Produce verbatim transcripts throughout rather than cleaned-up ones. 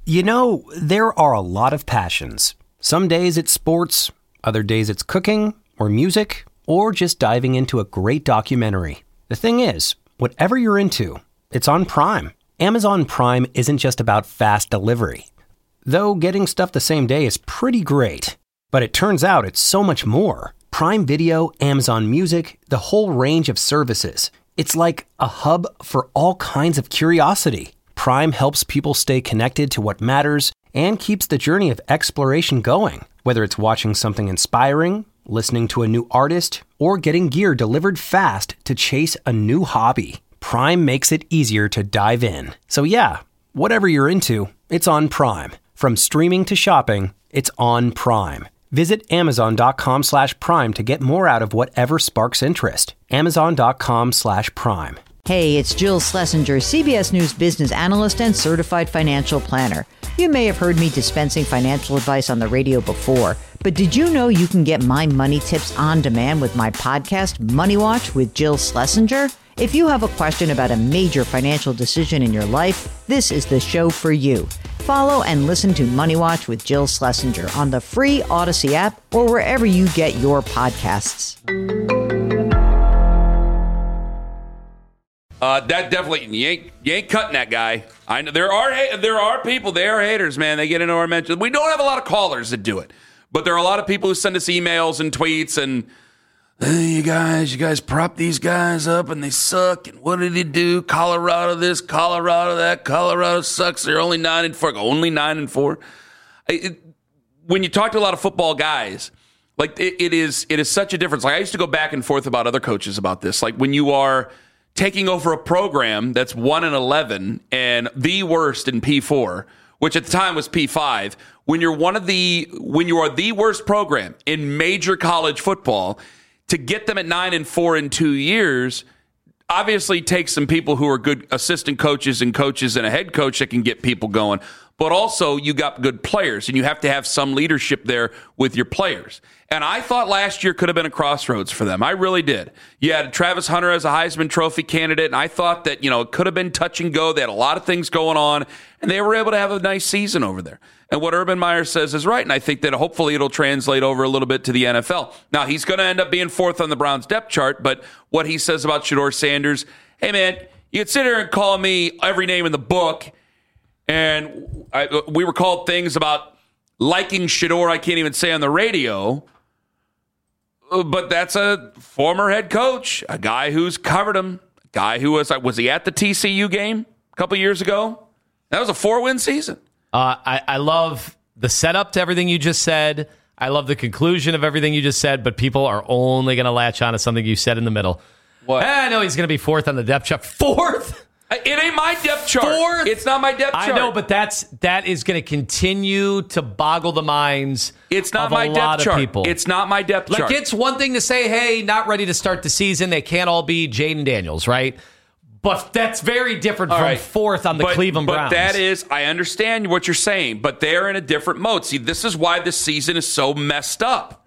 You know, there are a lot of passions. Some days it's sports, other days it's cooking or music, or just diving into a great documentary. The thing is, whatever you're into, it's on Prime. Amazon Prime isn't just about fast delivery. Though getting stuff the same day is pretty great. But it turns out it's so much more. Prime Video, Amazon Music, the whole range of services. It's like a hub for all kinds of curiosity. Prime helps people stay connected to what matters and keeps the journey of exploration going. Whether it's watching something inspiring, listening to a new artist, or getting gear delivered fast to chase a new hobby, Prime makes it easier to dive in. So yeah, whatever you're into, it's on Prime. From streaming to shopping, it's on Prime. Visit amazon.com slash prime to get more out of whatever sparks interest. Amazon.com slash prime. Hey, it's Jill Schlesinger, C B S News business analyst and certified financial planner. You may have heard me dispensing financial advice on the radio before, but did you know you can get my money tips on demand with my podcast, Money Watch with Jill Schlesinger? If you have a question about a major financial decision in your life, this is the show for you. Follow and listen to Money Watch with Jill Schlesinger on the free Odyssey app or wherever you get your podcasts. Uh, that definitely you ain't you ain't cutting that guy. I know there are there are people, they are haters, man. They get into our mentions. We don't have a lot of callers that do it, but there are a lot of people who send us emails and tweets and, hey, you guys, you guys prop these guys up and they suck. And what did he do? Colorado this, Colorado that. Colorado sucks. They're only nine and four. Only nine and four. It, when you talk to a lot of football guys, like it, it is, it is such a difference. Like I used to go back and forth about other coaches about this. Like when you are taking over a program that's one and eleven and the worst in P four, which at the time was P five. When you're one of the, when you are the worst program in major college football, to get them at nine and four in two years, obviously takes some people who are good assistant coaches and coaches and a head coach that can get people going. But also you got good players and you have to have some leadership there with your players. And I thought last year could have been a crossroads for them. I really did. You had Travis Hunter as a Heisman Trophy candidate, and I thought that, you know, it could have been touch and go. They had a lot of things going on, and they were able to have a nice season over there. And what Urban Meyer says is right, and I think that hopefully it'll translate over a little bit to the N F L. Now, he's going to end up being fourth on the Browns depth chart, but what he says about Shedeur Sanders, hey, man, you can sit here and call me every name in the book, and I, we were called things about liking Shedeur I can't even say on the radio, but that's a former head coach, a guy who's covered him, a guy who was, was he at the T C U game a couple years ago? That was a four-win season. Uh, I, I love the setup to everything you just said. I love the conclusion of everything you just said, but people are only going to latch on to something you said in the middle. What? I know he's going to be fourth on the depth chart. Fourth? It ain't my depth chart. Fourth? It's not my depth chart. I know, but that's that is going to continue to boggle the minds it's not of my a depth lot chart. of people. It's not my depth like, chart. It's one thing to say, hey, not ready to start the season. They can't all be Jaden Daniels, right? But that's very different all from right. fourth on the but, Cleveland but Browns. But that is, I understand what you're saying, but they're in a different mode. See, this is why this season is so messed up.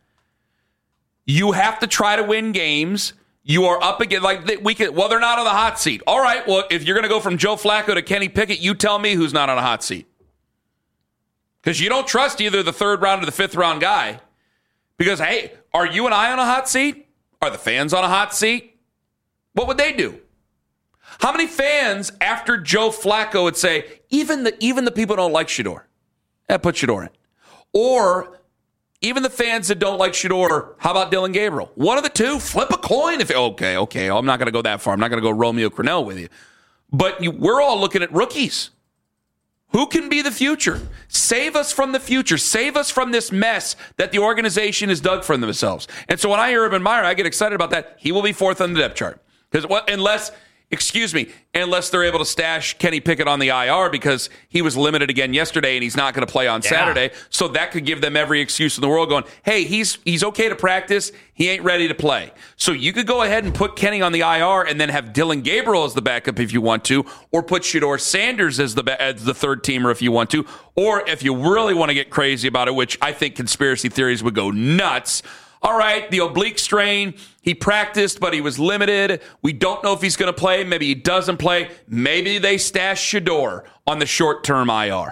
You have to try to win games. You are up against, like, we can, well, they're not on the hot seat. All right, well, if you're going to go from Joe Flacco to Kenny Pickett, you tell me who's not on a hot seat. Because you don't trust either the third round or the fifth round guy. Because, hey, are you and I on a hot seat? Are the fans on a hot seat? What would they do? How many fans after Joe Flacco would say, even the even the people who don't like Shedeur, eh, put Shedeur in. Or even the fans that don't like Shedeur, how about Dylan Gabriel? One of the two, flip a coin. If Okay, okay, I'm not going to go that far. I'm not going to go Romeo Crennel with you. But you, we're all looking at rookies. Who can be the future? Save us from the future. Save us from this mess that the organization has dug for themselves. And so when I hear Urban Meyer, I get excited about that. He will be fourth on the depth chart. Because what, unless... Excuse me, unless they're able to stash Kenny Pickett on the I R because he was limited again yesterday and he's not going to play on yeah. Saturday. So that could give them every excuse in the world going, hey, he's he's okay to practice. He ain't ready to play. So you could go ahead and put Kenny on the I R and then have Dylan Gabriel as the backup if you want to, or put Shedeur Sanders as the, as the third teamer if you want to, or if you really want to get crazy about it, which I think conspiracy theories would go nuts. All right, the oblique strain, he practiced, but he was limited. We don't know if he's going to play. Maybe he doesn't play. Maybe they stash Shedeur on the short-term I R.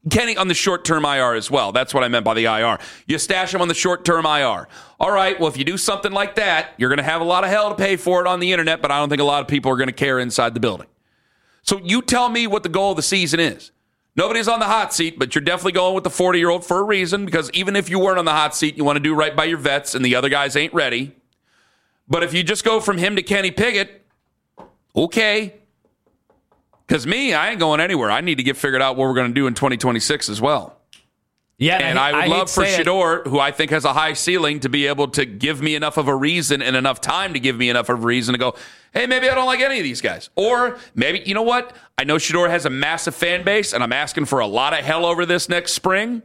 Kenny on the short-term I R as well. That's what I meant by the I R. You stash him on the short-term I R. All right, well, if you do something like that, you're going to have a lot of hell to pay for it on the internet, but I don't think a lot of people are going to care inside the building. So you tell me what the goal of the season is. Nobody's on the hot seat, but you're definitely going with the forty-year-old for a reason, because even if you weren't on the hot seat, you want to do right by your vets, and the other guys ain't ready. But if you just go from him to Kenny Pickett, okay. Because me, I ain't going anywhere. I need to get figured out what we're going to do in twenty twenty-six as well. Yeah, and I, I would I love for Shedeur, it. who I think has a high ceiling, to be able to give me enough of a reason and enough time to give me enough of a reason to go, hey, maybe I don't like any of these guys. Or maybe, you know what? I know Shedeur has a massive fan base, and I'm asking for a lot of hell over this next spring.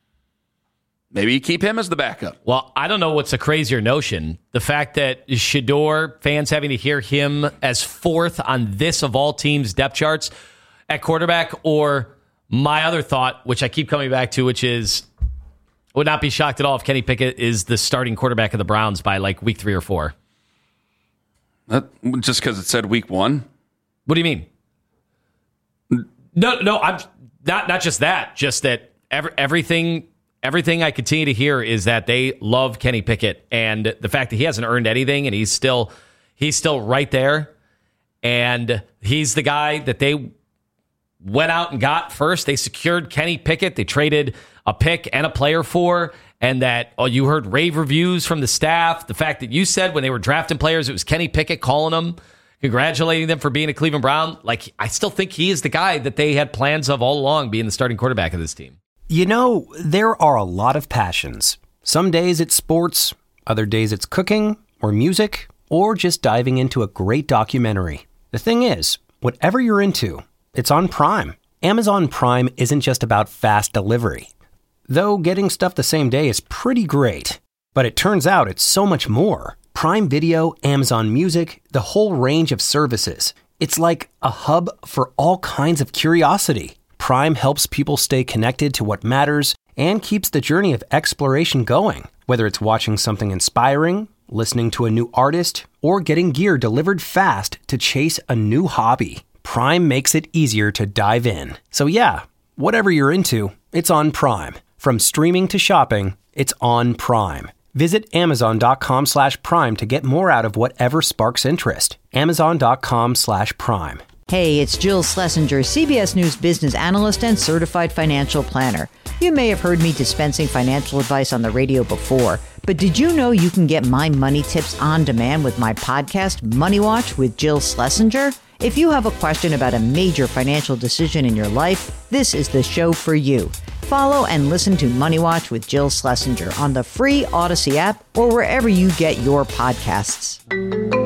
Maybe you keep him as the backup. Well, I don't know what's a crazier notion. The fact that Shedeur, fans having to hear him as fourth on this of all teams' depth charts at quarterback, or my other thought, which I keep coming back to, which is, would not be shocked at all if Kenny Pickett is the starting quarterback of the Browns by like week three or four. That, just because it said week one? What do you mean? No, no, I'm not. Not just that. Just that every, everything. Everything I continue to hear is that they love Kenny Pickett, and the fact that he hasn't earned anything, and he's still he's still right there, and he's the guy that they went out and got first. They secured Kenny Pickett. They traded a pick and a player for, and that oh, you heard rave reviews from the staff. The fact that you said when they were drafting players, it was Kenny Pickett calling them, congratulating them for being a Cleveland Brown. Like, I still think he is the guy that they had plans of all along being the starting quarterback of this team. You know, there are a lot of passions. Some days it's sports, other days it's cooking or music, or just diving into a great documentary. The thing is, whatever you're into, it's on Prime. Amazon Prime isn't just about fast delivery. Though getting stuff the same day is pretty great. But it turns out it's so much more. Prime Video, Amazon Music, the whole range of services. It's like a hub for all kinds of curiosity. Prime helps people stay connected to what matters and keeps the journey of exploration going. Whether it's watching something inspiring, listening to a new artist, or getting gear delivered fast to chase a new hobby, Prime makes it easier to dive in. So yeah, whatever you're into, it's on Prime. From streaming to shopping, it's on Prime. Visit amazon.com slash prime to get more out of whatever sparks interest. Amazon.com slash prime. Hey, it's Jill Schlesinger, C B S News business analyst and certified financial planner. You may have heard me dispensing financial advice on the radio before, but did you know you can get my money tips on demand with my podcast, Money Watch with Jill Schlesinger? If you have a question about a major financial decision in your life, this is the show for you. Follow and listen to Money Watch with Jill Schlesinger on the free Odyssey app or wherever you get your podcasts.